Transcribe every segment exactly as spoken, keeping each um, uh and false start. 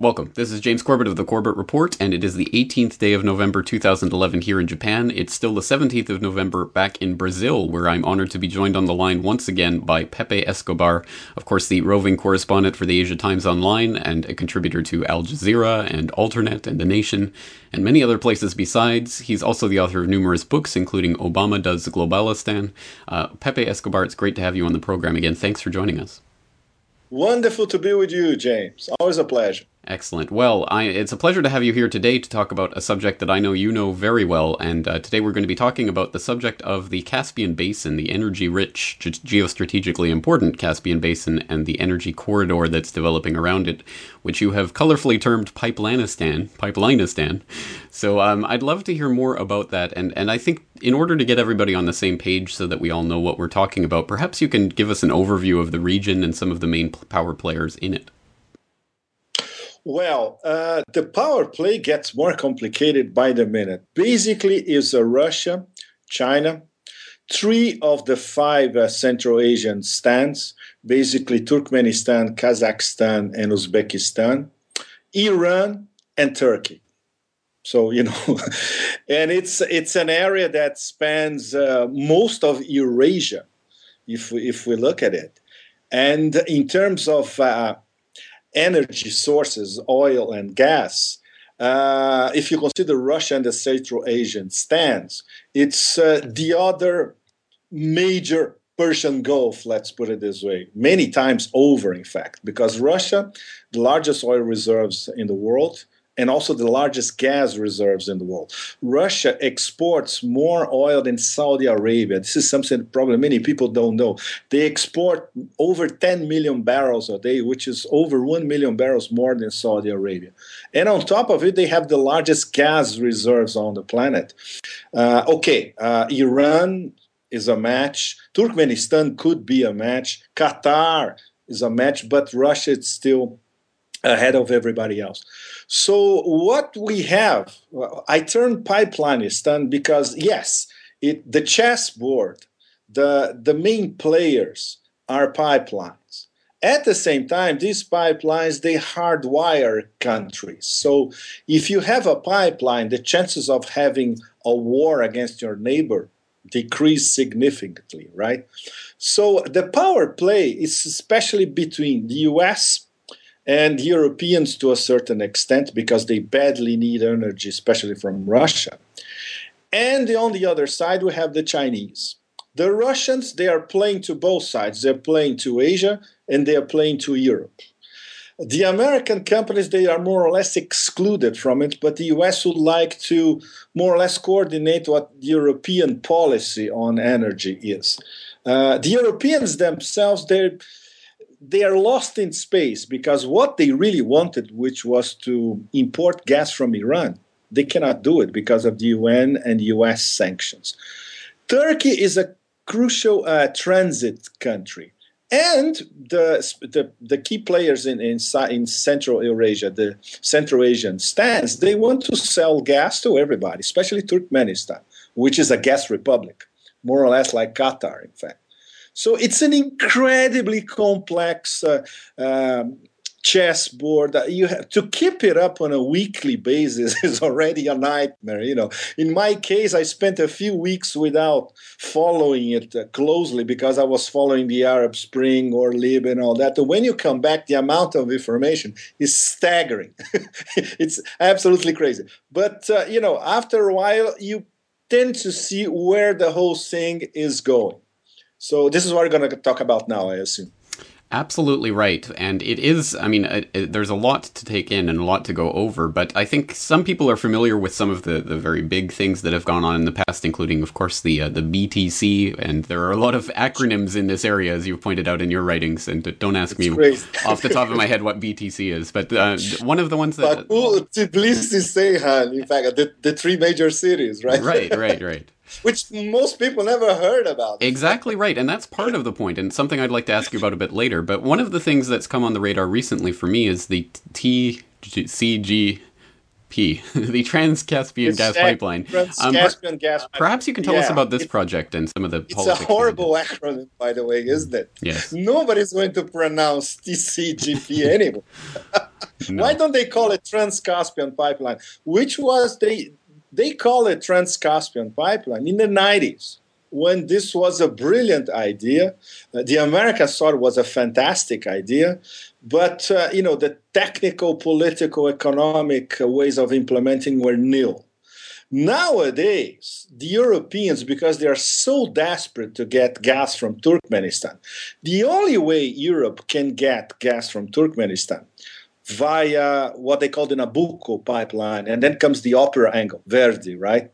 Welcome. This is James Corbett of the Corbett Report, and it is the eighteenth day of November two thousand eleven here in Japan. It's still the seventeenth of November back in Brazil, where I'm honored to be joined on the line once again by Pepe Escobar, of course the roving correspondent for the Asia Times Online and a contributor to Al Jazeera and Alternet and The Nation, and many other places besides. He's also the author of numerous books, including Obama Does Globalistan. Uh, Pepe Escobar, it's great to have you on the program again. Thanks for joining us. Wonderful to be with you, James. Always a pleasure. Excellent. Well, I, it's a pleasure to have you here today to talk about a subject that I know you know very well, and uh, today we're going to be talking about the subject of the Caspian Basin, the energy-rich, ge- geostrategically important Caspian Basin, and the energy corridor that's developing around it, which you have colorfully termed Pipelinistan, Pipelinistan. So um, I'd love to hear more about that, and, and I think in order to get everybody on the same page so that we all know what we're talking about, perhaps you can give us an overview of the region and some of the main power players in it. Well, uh, the power play gets more complicated by the minute. Basically, is uh, Russia, China, three of the five uh, Central Asian stands, basically Turkmenistan, Kazakhstan, and Uzbekistan, Iran, and Turkey. So, you know, and it's it's an area that spans uh, most of Eurasia, if we, if we look at it. And in terms of uh, energy sources, oil and gas, uh, if you consider Russia and the Central Asian stands, it's uh, the other major Persian Gulf, let's put it this way, many times over, in fact, because Russia, the largest oil reserves in the world, and also the largest gas reserves in the world. Russia exports more oil than Saudi Arabia. This is something that probably many people don't know. They export over ten million barrels a day, which is over one million barrels more than Saudi Arabia. And on top of it, they have the largest gas reserves on the planet. Uh, okay, uh, Iran is a match. Turkmenistan could be a match. Qatar is a match, but Russia is still ahead of everybody else. So what we have, I term Pipelinistan because, yes, it, the chessboard, the, the main players are pipelines. At the same time, these pipelines, they hardwire countries. So if you have a pipeline, the chances of having a war against your neighbor decrease significantly, right? So the power play is especially between the U S and Europeans to a certain extent, because they badly need energy, especially from Russia. And on the other side, we have the Chinese. The Russians, they are playing to both sides. They're playing to Asia, and they are playing to Europe. The American companies, they are more or less excluded from it, but the U S would like to more or less coordinate what European policy on energy is. Uh, the Europeans themselves, they're They are lost in space, because what they really wanted, which was to import gas from Iran, they cannot do it because of the U N and U S sanctions. Turkey is a crucial uh, transit country. And the, the, the key players in, in, in Central Eurasia, the Central Asian stands, they want to sell gas to everybody, especially Turkmenistan, which is a gas republic, more or less like Qatar, in fact. So it's an incredibly complex uh, um, chessboard. You have to keep it up on a weekly basis is already a nightmare. You know, in my case, I spent a few weeks without following it uh, closely because I was following the Arab Spring or Libya and all that. And when you come back, the amount of information is staggering. It's absolutely crazy. But uh, you know, after a while, you tend to see where the whole thing is going. So this is what we're going to talk about now, I assume. Absolutely right. And it is, I mean, it, it, there's a lot to take in and a lot to go over, but I think some people are familiar with some of the, the very big things that have gone on in the past, including, of course, the uh, the B T C, and there are a lot of acronyms in this area, as you've pointed out in your writings, and don't ask it's me great. off the top of my head what B T C is, but uh, one of the ones that... Baku, Tbilisi, Ceyhan, in fact, the, the three major cities, right? Right, right, right. Which most people never heard about. Exactly right, and that's part of the point, and something I'd like to ask you about a bit later. But one of the things that's come on the radar recently for me is the T C G P, the Trans-Caspian It's Gas Pipeline. Um, per- Trans-Caspian Gas Pipeline. perhaps you can tell us Yeah, about this it, project and some of the it's a politics behind it. horrible acronym, by the way, isn't it? Yes. Nobody's going to pronounce T C G P anymore. No. Why don't they call it Trans-Caspian Pipeline? Which was, they, they call it Trans-Caspian Pipeline in the nineties. When this was a brilliant idea. Uh, the Americans thought it was a fantastic idea, but uh, you know the technical, political, economic uh, ways of implementing were nil. Nowadays, the Europeans, because they are so desperate to get gas from Turkmenistan, the only way Europe can get gas from Turkmenistan via what they call the Nabucco pipeline, and then comes the opera angle, Verdi, right,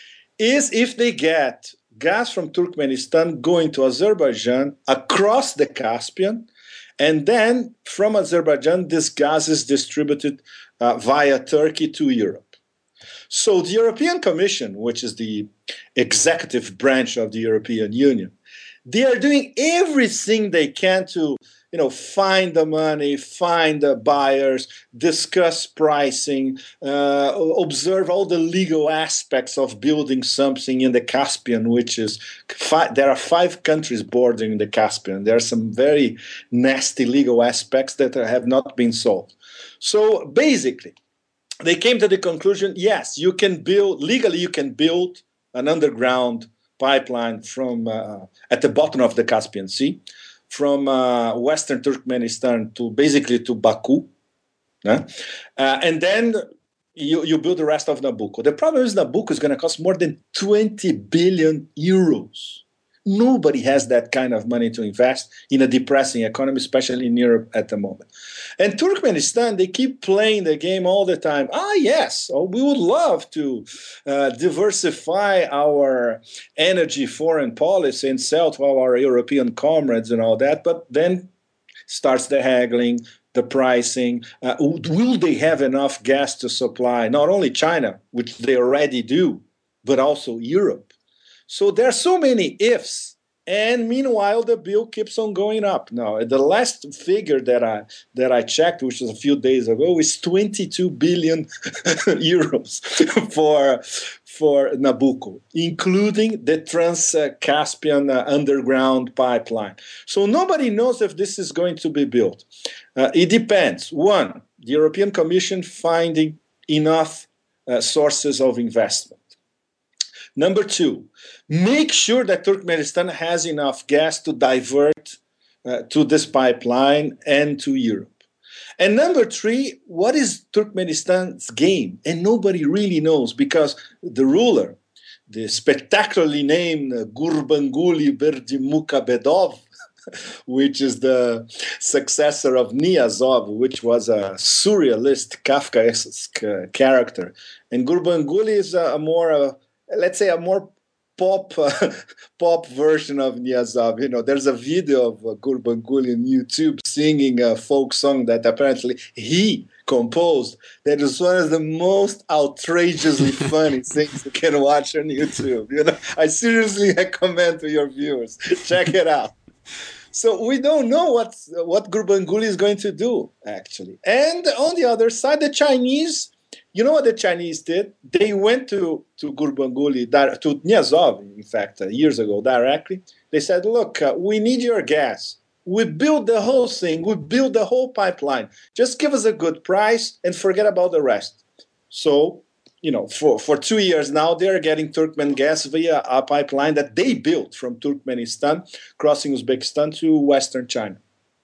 is if they get gas from Turkmenistan going to Azerbaijan across the Caspian, and then from Azerbaijan, this gas is distributed uh, via Turkey to Europe. So the European Commission, which is the executive branch of the European Union, they are doing everything they can to, you know, find the money, find the buyers, discuss pricing, uh, observe all the legal aspects of building something in the Caspian, which is, five, there are five countries bordering the Caspian. There are some very nasty legal aspects that have not been solved. So basically, they came to the conclusion, yes, you can build, legally you can build an underground pipeline from uh, at the bottom of the Caspian Sea, from uh, Western Turkmenistan to basically to Baku. Yeah? Uh, and then you, you build the rest of Nabucco. The problem is Nabucco is going to cost more than twenty billion euros. Nobody has that kind of money to invest in a depressing economy, especially in Europe at the moment. And Turkmenistan, they keep playing the game all the time. Ah, yes, oh, we would love to uh, diversify our energy foreign policy and sell to our European comrades and all that. But then starts the haggling, the pricing. Uh, will they have enough gas to supply not only China, which they already do, but also Europe? So there are so many ifs, and meanwhile the bill keeps on going up. Now, the last figure that I that I checked, which was a few days ago, is twenty-two billion euros for for Nabucco, including the Trans-Caspian uh, underground pipeline. So nobody knows if this is going to be built. Uh, it depends. One, the European Commission finding enough uh, sources of investment. Number two, make sure that Turkmenistan has enough gas to divert uh, to this pipeline and to Europe. And number three, what is Turkmenistan's game? And nobody really knows, because the ruler, the spectacularly named Gurbanguly Berdimuhamedov, which is the successor of Niyazov, which was a surrealist, Kafkaesque character. And Gurbanguly is a, a more... Uh, let's say a more pop uh, pop version of Niyazov. You know, there's a video of uh, Gurbanguly on YouTube singing a folk song that apparently he composed. That is one of the most outrageously funny things you can watch on YouTube. You know, I seriously recommend to your viewers, check it out. So we don't know what what Gurbanguly is going to do, actually. And on the other side, the Chinese. You know what the Chinese did? They went to, to Gurbanguly, to Niyazov, in fact, uh, years ago, directly. They said, look, uh, we need your gas. We built the whole thing. We built the whole pipeline. Just give us a good price and forget about the rest. So, you know, for, for two years now, they're getting Turkmen gas via a pipeline that they built from Turkmenistan, crossing Uzbekistan to Western China.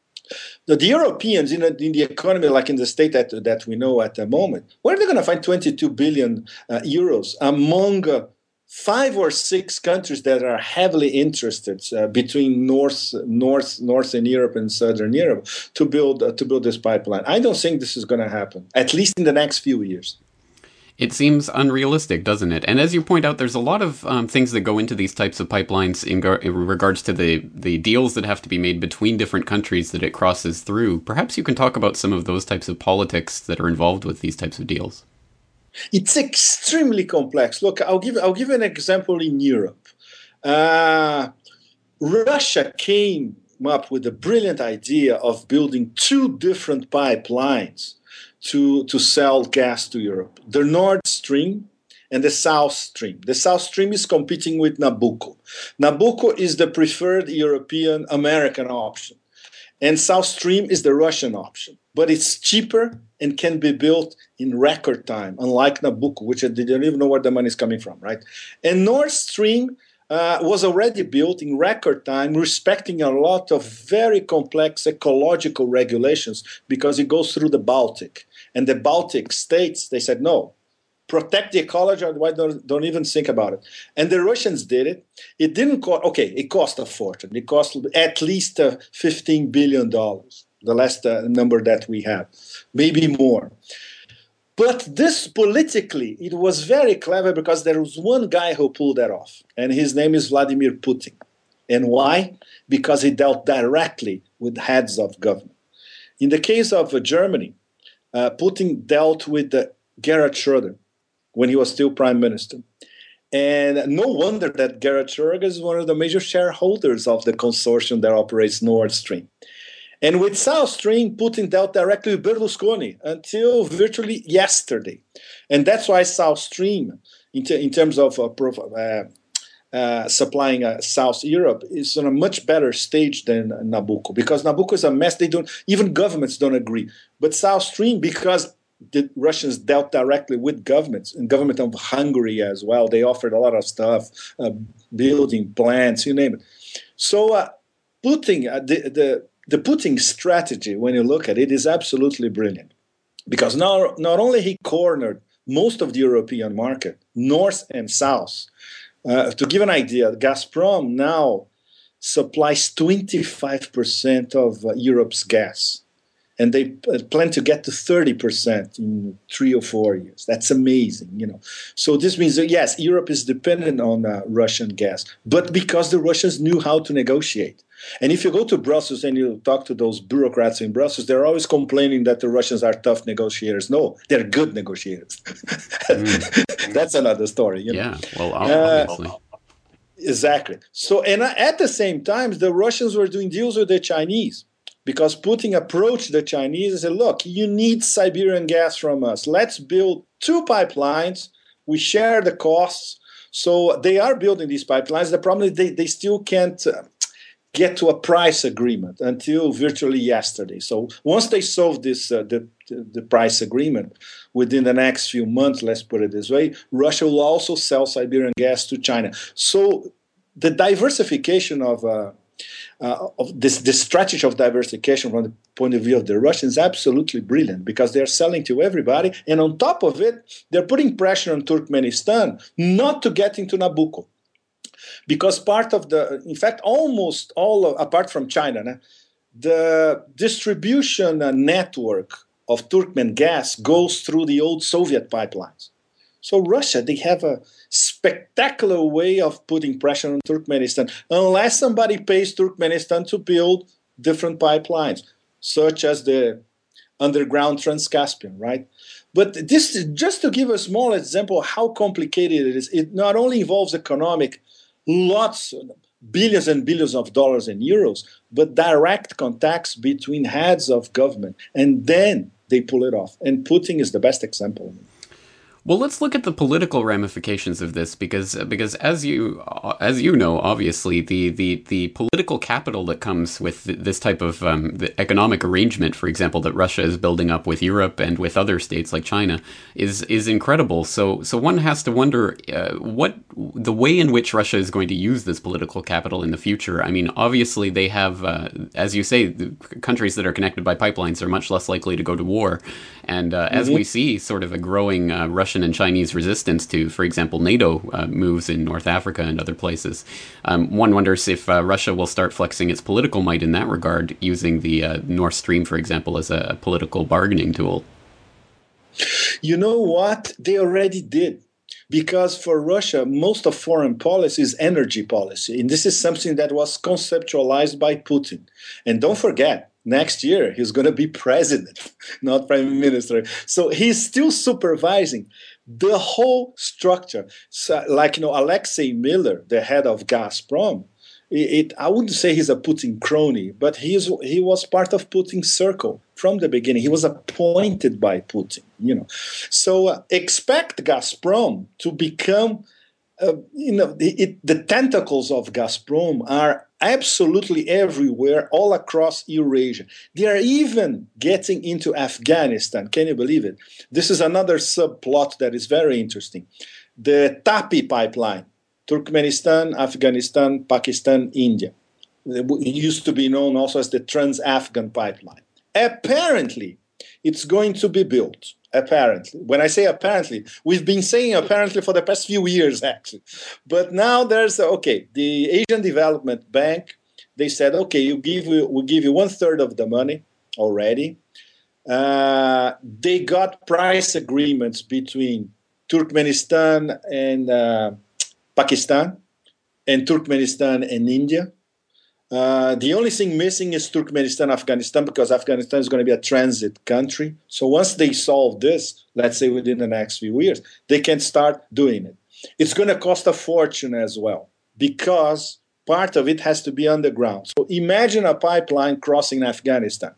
The, the Europeans in, a, in the economy, like in the state that, that we know at the moment, where are they going to find twenty-two billion uh, euros among uh, five or six countries that are heavily interested uh, between North, North, Northern Europe and Southern Europe to build uh, to build this pipeline? I don't think this is going to happen, at least in the next few years. It seems unrealistic, doesn't it? And as you point out, there's a lot of um, things that go into these types of pipelines in, gar- in regards to the, the deals that have to be made between different countries that it crosses through. Perhaps you can talk about some of those types of politics that are involved with these types of deals. It's extremely complex. Look, I'll give I'll give an example in Europe. Uh, Russia came up with a brilliant idea of building two different pipelines to, to sell gas to Europe. The Nord Stream and the South Stream. The South Stream is competing with Nabucco. Nabucco is the preferred European American option. And South Stream is the Russian option. But it's cheaper and can be built in record time, unlike Nabucco, which they don't even know where the money is coming from, right? And Nord Stream uh, was already built in record time, respecting a lot of very complex ecological regulations because it goes through the Baltic. And the Baltic states, they said, no, protect the ecology, otherwise don't, don't even think about it. And the Russians did it. It didn't cost, okay, it cost a fortune. It cost at least uh, fifteen billion dollars, the last uh, number that we have, maybe more. But this politically, it was very clever because there was one guy who pulled that off, and his name is Vladimir Putin. And why? Because he dealt directly with heads of government. In the case of uh, Germany, uh, Putin dealt with uh, Gerhard Schröder when he was still prime minister. And no wonder that Gerhard Schröder is one of the major shareholders of the consortium that operates Nord Stream. And with South Stream, Putin dealt directly with Berlusconi until virtually yesterday. And that's why South Stream, in, t- in terms of uh, prof- uh, uh, supplying uh, South Europe, is on a much better stage than Nabucco. Because Nabucco is a mess. They don't, even governments don't agree. But South Stream, because the Russians dealt directly with governments, and government of Hungary as well. They offered a lot of stuff, uh, building plants, you name it. So uh, Putin, uh, the, the, the Putin strategy, when you look at it, is absolutely brilliant. Because now, not only he cornered most of the European market, north and south. Uh, to give an idea, Gazprom now supplies twenty-five percent of uh, Europe's gas. And they plan to get to thirty percent in three or four years. That's amazing, you know. So this means that, yes, Europe is dependent on uh, Russian gas, but because the Russians knew how to negotiate. And if you go to Brussels and you talk to those bureaucrats in Brussels, they're always complaining that the Russians are tough negotiators. No, they're good negotiators. Mm. That's another story. You know? Yeah, well, obviously. Uh, exactly. So, and at the same time, the Russians were doing deals with the Chinese. Because Putin approached the Chinese and said, look, you need Siberian gas from us. Let's build two pipelines. We share the costs. So they are building these pipelines. The problem is they, they still can't uh, get to a price agreement until virtually yesterday. So once they solve this, uh, the, the price agreement within the next few months, let's put it this way, Russia will also sell Siberian gas to China. So the diversification of... Uh, Uh, of this, this strategy of diversification from the point of view of the Russians is absolutely brilliant because they're selling to everybody. And on top of it, they're putting pressure on Turkmenistan not to get into Nabucco. Because part of the, in fact, almost all, of, apart from China, the distribution network of Turkmen gas goes through the old Soviet pipelines. So Russia, they have a spectacular way of putting pressure on Turkmenistan, unless somebody pays Turkmenistan to build different pipelines, such as the underground Trans-Caspian, right? But this is just to give a small example of how complicated it is. It not only involves economic, lots, billions and billions of dollars and euros, but direct contacts between heads of government, and then they pull it off. And Putin is the best example. Well, let's look at the political ramifications of this, because because as you as you know, obviously the the, the political capital that comes with this type of um, the economic arrangement, for example, that Russia is building up with Europe and with other states like China, is is incredible. So so one has to wonder uh, what the way in which Russia is going to use this political capital in the future. I mean, obviously they have, uh, as you say, the countries that are connected by pipelines are much less likely to go to war, and uh, mm-hmm. as we see, sort of a growing uh, Russian and Chinese resistance to, for example, NATO uh, moves in North Africa and other places. Um, one wonders if uh, Russia will start flexing its political might in that regard, using the uh, Nord Stream, for example, as a political bargaining tool. You know what? They already did. Because for Russia, most of foreign policy is energy policy. And this is something that was conceptualized by Putin. And don't forget, next year, he's going to be president, not prime minister. So he's still supervising the whole structure. So, like, you know, Alexei Miller, the head of Gazprom, it, I wouldn't say he's a Putin crony, but he's he was part of Putin's circle from the beginning. He was appointed by Putin, you know. So uh, expect Gazprom to become, uh, you know, it, the tentacles of Gazprom are absolutely everywhere, all across Eurasia. They are even getting into Afghanistan. Can you believe it? This is another subplot that is very interesting. The TAPI pipeline. Turkmenistan, Afghanistan, Pakistan, India. It used to be known also as the Trans-Afghan pipeline. Apparently, it's going to be built. Apparently. When I say apparently, we've been saying apparently for the past few years, actually. But now there's, okay, the Asian Development Bank, they said, okay, you give you, we'll give you one third of the money already. Uh, they got price agreements between Turkmenistan and uh, Pakistan, and Turkmenistan and India. Uh, the only thing missing is Turkmenistan, Afghanistan, because Afghanistan is going to be a transit country. So once they solve this, let's say within the next few years, they can start doing it. It's going to cost a fortune as well, because part of it has to be underground. So imagine a pipeline crossing Afghanistan.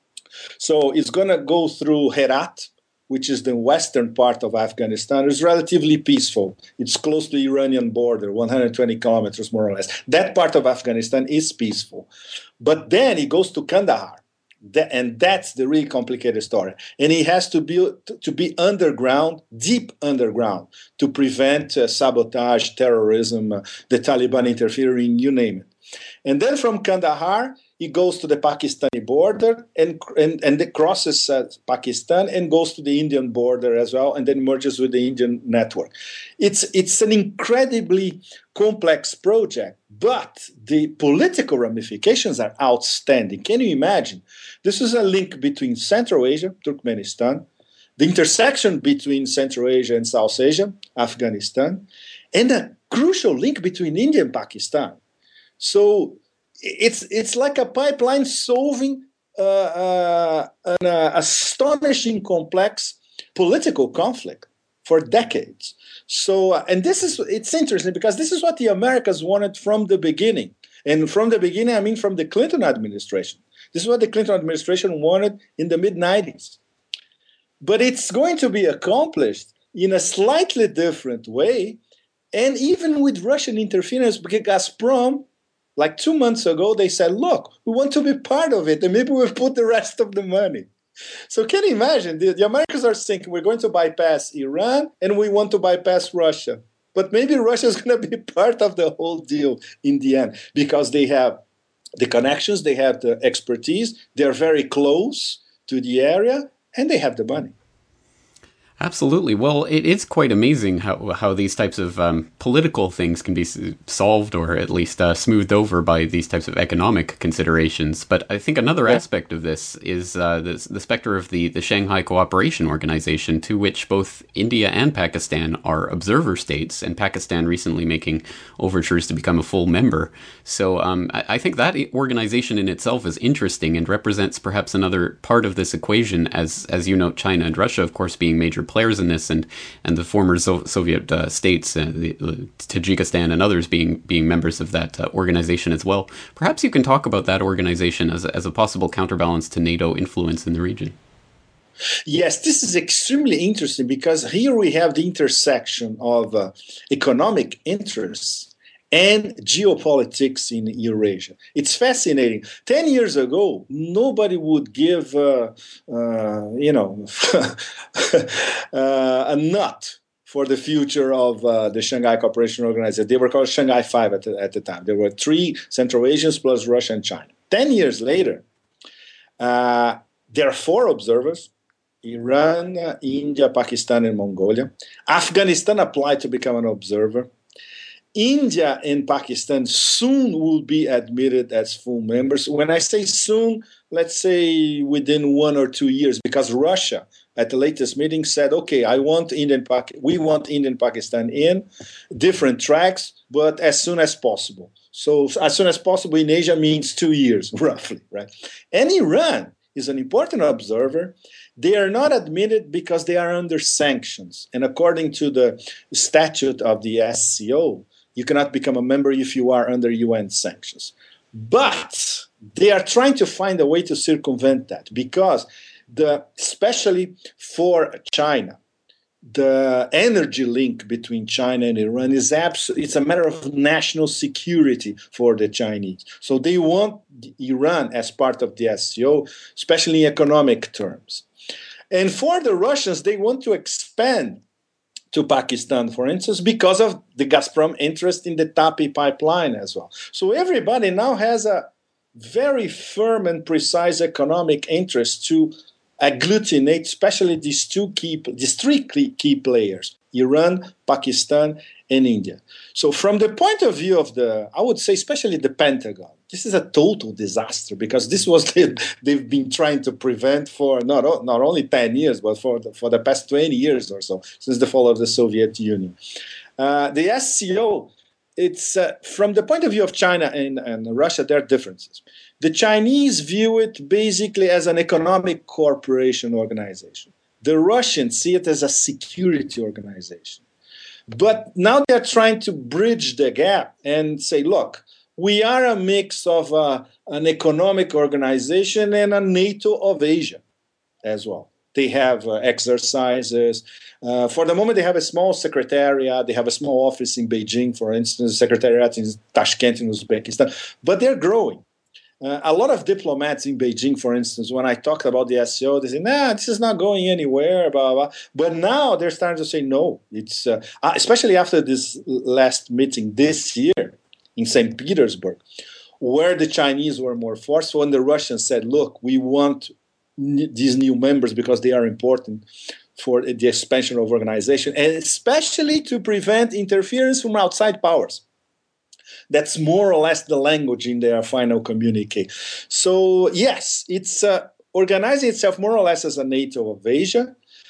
So it's going to go through Herat, which is the western part of Afghanistan. It's relatively peaceful. It's close to the Iranian border, one hundred twenty kilometers more or less. That part of Afghanistan is peaceful. But then it goes to Kandahar, and that's the really complicated story. And it has to be, to be underground, deep underground, to prevent uh, sabotage, terrorism, uh, the Taliban interfering, you name it. And then from Kandahar, it goes to the Pakistani border and and, and it crosses uh, Pakistan and goes to the Indian border as well, and then merges with the Indian network. It's it's an incredibly complex project, but the political ramifications are outstanding. Can you imagine? This is a link between Central Asia, Turkmenistan, the intersection between Central Asia and South Asia, Afghanistan, and a crucial link between India and Pakistan. So it's it's like a pipeline solving uh, uh, an uh, astonishing complex political conflict for decades. So, uh, and this is, it's interesting because this is what the Americans wanted from the beginning. And from the beginning, I mean from the Clinton administration. This is what the Clinton administration wanted in the mid nineties. But it's going to be accomplished in a slightly different way, and even with Russian interference, because Gazprom, like two months ago, they said, look, we want to be part of it, and maybe we'll put the rest of the money. So can you imagine? The, the Americans are thinking, we're going to bypass Iran, and we want to bypass Russia. But maybe Russia is going to be part of the whole deal in the end, because they have the connections, they have the expertise, they're very close to the area, and they have the money. Absolutely. Well, it is quite amazing how how these types of um, political things can be solved, or at least uh, smoothed over by these types of economic considerations. But I think another yeah. aspect of this is uh, the, the specter of the, the Shanghai Cooperation Organization, to which both India and Pakistan are observer states, and Pakistan recently making overtures to become a full member. So um, I, I think that organization in itself is interesting and represents perhaps another part of this equation, as as you note, China and Russia, of course, being major players in this, and and the former so- Soviet uh, states, uh, the, uh, Tajikistan and others being being members of that uh, organization as well. Perhaps you can talk about that organization as a, as a possible counterbalance to NATO influence in the region. Yes, this is extremely interesting because here we have the intersection of uh, economic interests and geopolitics in Eurasia. It's fascinating. Ten years ago, nobody would give, uh, uh, you know, uh, a nut for the future of uh, the Shanghai Cooperation Organization. They were called Shanghai Five at the, at the time. There were three Central Asians plus Russia and China. Ten years later, uh, there are four observers: Iran, India, Pakistan, and Mongolia. Afghanistan applied to become an observer. India and Pakistan soon will be admitted as full members. When I say soon, let's say within one or two years, because Russia at the latest meeting said, okay, I want Indian, we want Indian Pakistan in different tracks, but as soon as possible. So as soon as possible in Asia means two years, roughly, right? And Iran is an important observer. They are not admitted because they are under sanctions. And according to the statute of the S C O, You cannot become a member if you are under U N sanctions. But they are trying to find a way to circumvent that because, the, especially for China, the energy link between China and Iran is absolutely, it's a matter of national security for the Chinese. So they want Iran as part of the S C O, especially in economic terms. And for the Russians, they want to expand to Pakistan, for instance, because of the Gazprom interest in the Tapi pipeline as well. So everybody now has a very firm and precise economic interest to agglutinate, especially these two key, these three key players: Iran, Pakistan, and India. So from the point of view of the, I would say, especially the Pentagon, this is a total disaster because this was the, they've been trying to prevent for not not only ten years, but for the, for the past twenty years or so, since the fall of the Soviet Union. Uh, the S C O, it's uh, from the point of view of China and, and Russia, there are differences. The Chinese view it basically as an economic cooperation organization. The Russians see it as a security organization. But now they're trying to bridge the gap and say, look, we are a mix of uh, an economic organization and a NATO of Asia as well. They have uh, exercises. Uh, for the moment, they have a small secretariat. They have a small office in Beijing, for instance, a secretariat in Tashkent in Uzbekistan. But they're growing. Uh, a lot of diplomats in Beijing, for instance, when I talked about the S C O, they say, nah, this is not going anywhere, blah, blah. But now they're starting to say, no. It's uh, especially after this last meeting this year in Saint Petersburg, where the Chinese were more forceful and the Russians said, look, we want n- these new members because they are important for the expansion of organization, and especially to prevent interference from outside powers. That's more or less the language in their final communique. So, yes, it's uh, organizing itself more or less as a NATO of Asia,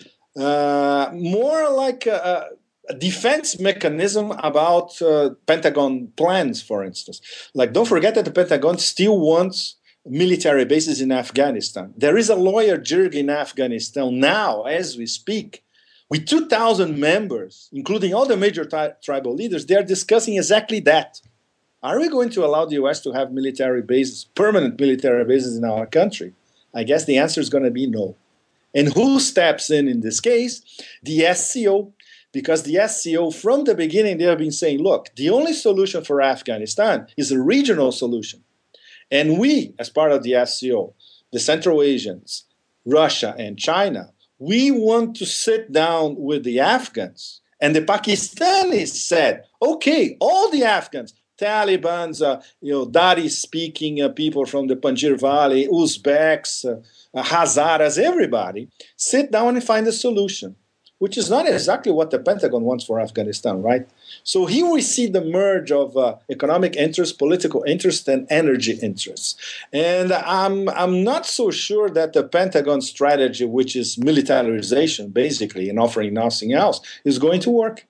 uh, more like a, a defense mechanism about uh, Pentagon plans, for instance. Like, don't forget that the Pentagon still wants military bases in Afghanistan. There is a lawyer jerk in Afghanistan now, as we speak, with two thousand members, including all the major tri- tribal leaders. They are discussing exactly that. Are we going to allow the U S to have military bases, permanent military bases in our country? I guess the answer is going to be no. And who steps in in this case? The S C O, because the S C O, from the beginning, they have been saying, look, the only solution for Afghanistan is a regional solution. And we, as part of the S C O, the Central Asians, Russia, and China, we want to sit down with the Afghans. And the Pakistanis said, okay, all the Afghans, Taliban's, uh, you know, Dari-speaking uh, people from the Panjshir Valley, Uzbeks, uh, uh, Hazaras, everybody, sit down and find a solution, which is not exactly what the Pentagon wants for Afghanistan, right? So here we see the merge of uh, economic interest, political interest, and energy interests. And I'm, I'm not so sure that the Pentagon strategy, which is militarization, basically, and offering nothing else, is going to work.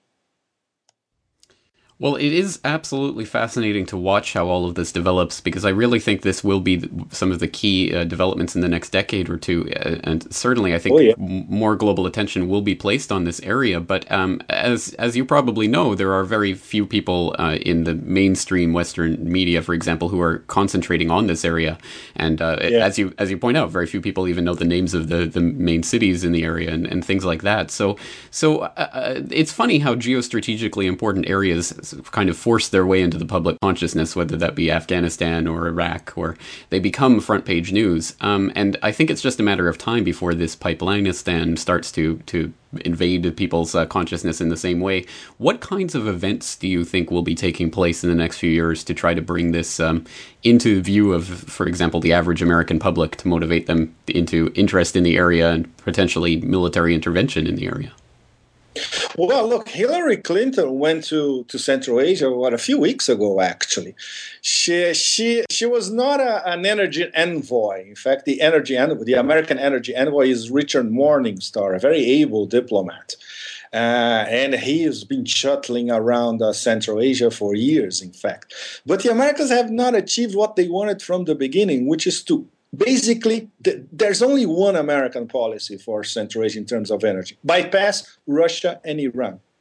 Well, it is absolutely fascinating to watch how all of this develops, because I really think this will be some of the key uh, developments in the next decade or two. Uh, and certainly, I think oh, yeah. m- more global attention will be placed on this area. But um, as as you probably know, there are very few people uh, in the mainstream Western media, for example, who are concentrating on this area. And uh, yeah. as you as you point out, very few people even know the names of the, the main cities in the area and, and things like that. So, so uh, it's funny how geostrategically important areas kind of force their way into the public consciousness, whether that be Afghanistan or Iraq, or they become front page news. Um, and I think it's just a matter of time before this Pipelineistan starts to to invade people's uh, consciousness in the same way. What kinds of events do you think will be taking place in the next few years to try to bring this um, into view of, for example, the average American public, to motivate them into interest in the area and potentially military intervention in the area? Well, look, Hillary Clinton went to, to Central Asia, what, a few weeks ago, actually. She she she was not a, an energy envoy. In fact, the energy envoy, the American energy envoy is Richard Morningstar, a very able diplomat. Uh, and he has been shuttling around uh, Central Asia for years, in fact. But the Americans have not achieved what they wanted from the beginning, which is to basically, th- there's only one American policy for Central Asia in terms of energy: bypass Russia and Iran.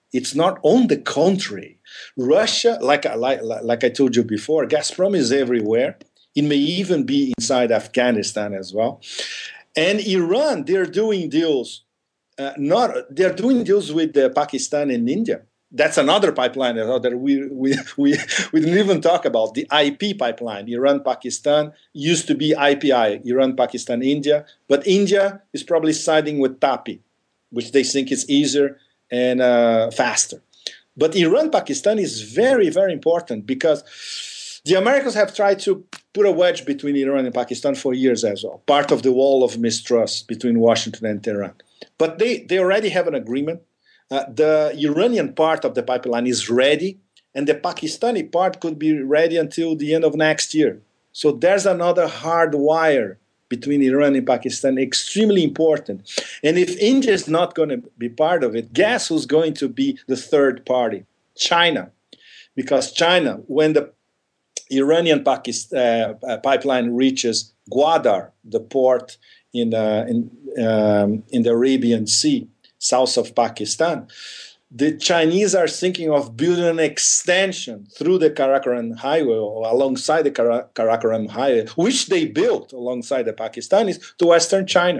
It's not. On the contrary. Russia, like, like, like I told you before, Gazprom is everywhere. It may even be inside Afghanistan as well. And Iran, they're doing deals. Uh, not they're doing deals with uh, Pakistan and India. That's another pipeline that we, we we we didn't even talk about. The I P pipeline, Iran Pakistan, used to be I P I, Iran Pakistan India, but India is probably siding with TAPI, which they think is easier and uh, faster. But Iran Pakistan is very, very important because the Americans have tried to put a wedge between Iran and Pakistan for years as well, part of the wall of mistrust between Washington and Tehran. But they, they already have an agreement. Uh, the Iranian part of the pipeline is ready, and the Pakistani part could be ready until the end of next year. So there's another hard wire between Iran and Pakistan, extremely important. And if India is not going to be part of it, guess who's going to be the third party? China. Because China, when the Iranian Pakistan, uh, pipeline reaches Gwadar, the port in, uh, in, um, in the Arabian Sea, south of Pakistan, the Chinese are thinking of building an extension through the Karakoram Highway or alongside the Kar- Karakoram Highway, which they built alongside the Pakistanis, to Western China.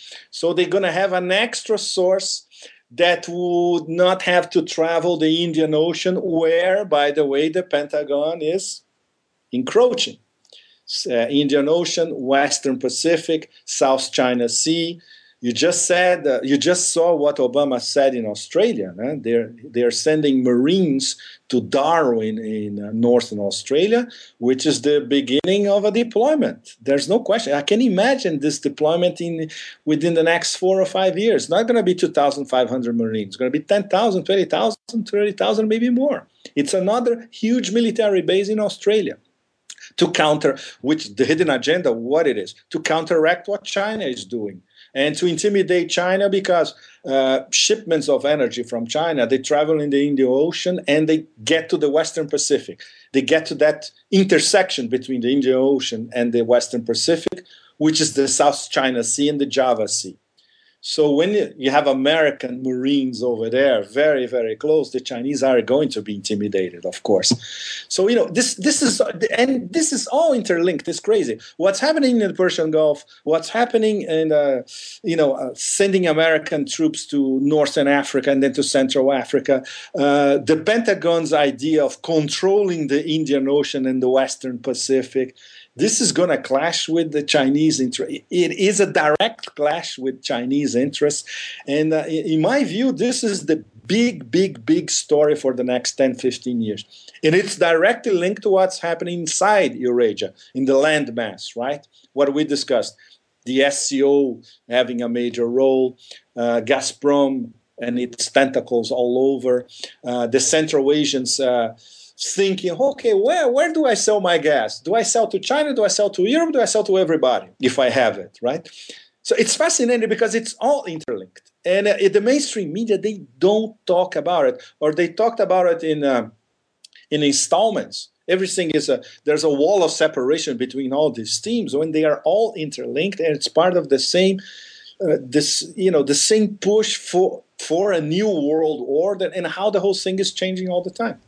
So they're going to have an extra source that would not have to travel the Indian Ocean, where, by the way, the Pentagon is encroaching. Uh, Indian Ocean, Western Pacific, South China Sea. You just said, uh, you just saw what Obama said in Australia. Huh? They're they're sending Marines to Darwin in uh, Northern Australia, which is the beginning of a deployment. There's no question. I can imagine this deployment in within the next four or five years. It's not going to be two thousand five hundred Marines. It's going to be ten thousand, twenty thousand, thirty thousand, maybe more. It's another huge military base in Australia to counter, which the hidden agenda, what it is, to counteract what China is doing. And to intimidate China, because uh, shipments of energy from China, they travel in the Indian Ocean and they get to the Western Pacific. They get to that intersection between the Indian Ocean and the Western Pacific, which is the South China Sea and the Java Sea. So when you have American Marines over there, very, very close, the Chinese are going to be intimidated, of course. So, you know, this this is, and this is all interlinked. It's crazy. What's happening in the Persian Gulf, what's happening in, uh, you know, uh, sending American troops to Northern Africa and then to Central Africa, uh, the Pentagon's idea of controlling the Indian Ocean and the Western Pacific, this is going to clash with the Chinese interest. It is a direct clash with Chinese interests. And uh, in my view, this is the big, big, big story for the next ten, fifteen years. And it's directly linked to what's happening inside Eurasia, in the landmass, right? What we discussed, the S C O having a major role, uh, Gazprom and its tentacles all over, uh, the Central Asians uh, thinking, okay, where where do I sell my gas? Do I sell to China? Do I sell to Europe? Do I sell to everybody if I have it, right? So it's fascinating because it's all interlinked. And uh, in the mainstream media, they don't talk about it, or they talked about it in um, in installments. Everything is a, there's a wall of separation between all these themes when they are all interlinked, and it's part of the same, uh, this you know, the same push for for a new world order and how the whole thing is changing all the time.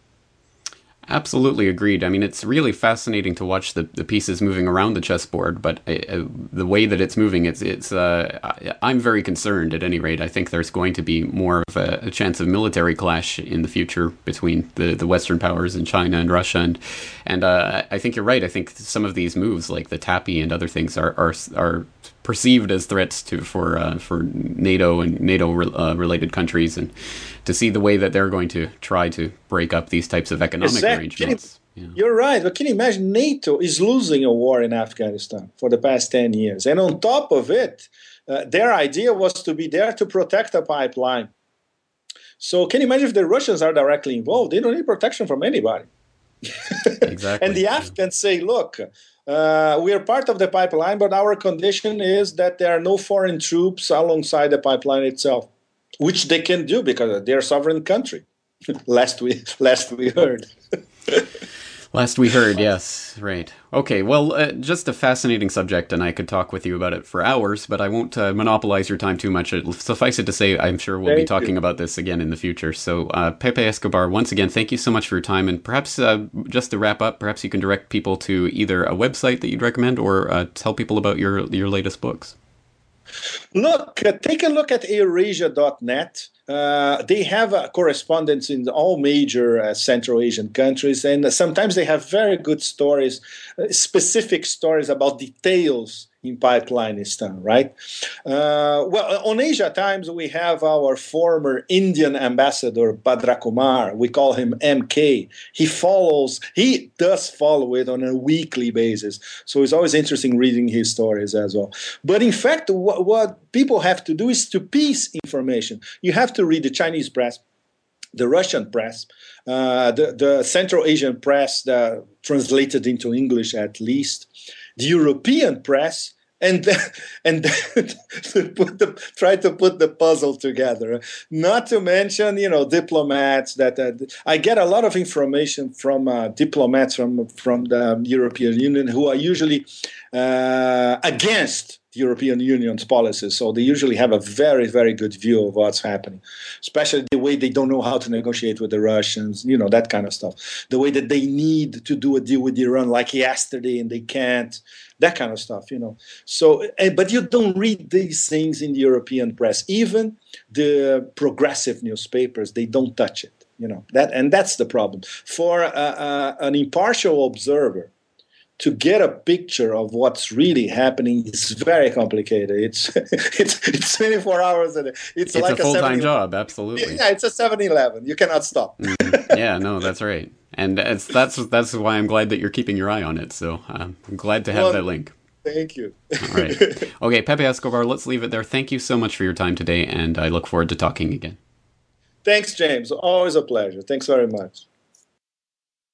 Absolutely agreed. I mean, it's really fascinating to watch the, the pieces moving around the chessboard, but uh, the way that it's moving, it's it's. Uh, I'm very concerned. At any rate, I think there's going to be more of a, a chance of military clash in the future between the, the Western powers and China and Russia, and and uh, I think you're right. I think some of these moves, like the TAPI and other things, are are are perceived as threats to for uh, for NATO and NATO re- uh, related countries, and to see the way that they're going to try to break up these types of economic exactly. arrangements. Yeah. You're right, but can you imagine NATO is losing a war in Afghanistan for the past ten years, and on top of it, uh, their idea was to be there to protect a pipeline. So can you imagine if the Russians are directly involved? They don't need protection from anybody. Exactly. And the Afghans say, look, uh, we are part of the pipeline, but our condition is that there are no foreign troops alongside the pipeline itself, which they can do because they're a sovereign country. last we last we heard. Last we heard, yes, right. Okay, well, uh, just a fascinating subject, and I could talk with you about it for hours, but I won't uh, monopolize your time too much. It, suffice it to say, I'm sure we'll be Thank talking you. about this again in the future. So, uh, Pepe Escobar, once again, thank you so much for your time, and perhaps uh, just to wrap up, perhaps you can direct people to either a website that you'd recommend or uh, tell people about your your latest books. Look, uh, take a look at eurasia dot net. Uh, they have a correspondence in all major uh, Central Asian countries, and sometimes they have very good stories, uh, specific stories about details in Pipelineistan, right? Uh, well, on Asia Times, we have our former Indian ambassador, Bhadra Kumar. We call him M K. He follows, he does follow it on a weekly basis. So it's always interesting reading his stories as well. But in fact, what, what people have to do is to piece information. You have to read the Chinese press, the Russian press, uh, the, the Central Asian press, uh, translated into English at least, the European press, and then, and then to put the, try to put the puzzle together. Not to mention, you know, diplomats. That uh, I get a lot of information from uh, diplomats from from the European Union who are usually uh, against the European Union's policies. So they usually have a very, very good view of what's happening, especially the way they don't know how to negotiate with the Russians, you know, that kind of stuff. The way that they need to do a deal with Iran like yesterday and they can't, that kind of stuff, you know. So, but you don't read these things in the European press. Even the progressive newspapers, they don't touch it, you know. That, and that's the problem. For uh, uh, an impartial observer, to get a picture of what's really happening is very complicated. It's it's it's twenty-four hours a day. It's, It's like a full-time seven eleven job, absolutely. Yeah, it's a seven eleven. You cannot stop. Mm, yeah, no, that's right. And it's, that's that's why I'm glad that you're keeping your eye on it. So um, I'm glad to have Well, that link. Thank you. All right. Okay, Pepe Escobar, let's leave it there. Thank you so much for your time today, and I look forward to talking again. Thanks, James. Always a pleasure. Thanks very much.